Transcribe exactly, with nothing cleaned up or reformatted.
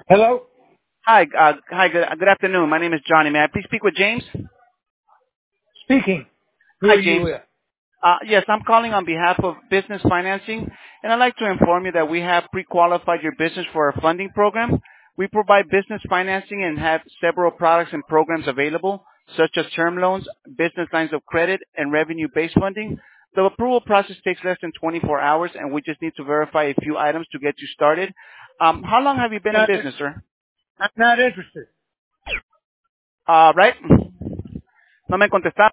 Hello? Hi, uh, hi. Good, good afternoon. My name is Johnny. May I please speak with James? Speaking. Who Hi, are you James. with? Uh, yes, I'm calling on behalf of Business Financing, and I'd like to inform you that we have pre-qualified your business for our funding program. We provide business financing and have several products and programs available, such as term loans, business lines of credit, and revenue-based funding. The approval process takes less than twenty-four hours, and we just need to verify a few items to get you started. Um, how long have you been in Not, business, sir? I'm not interested. Uh, right? No me contestaron.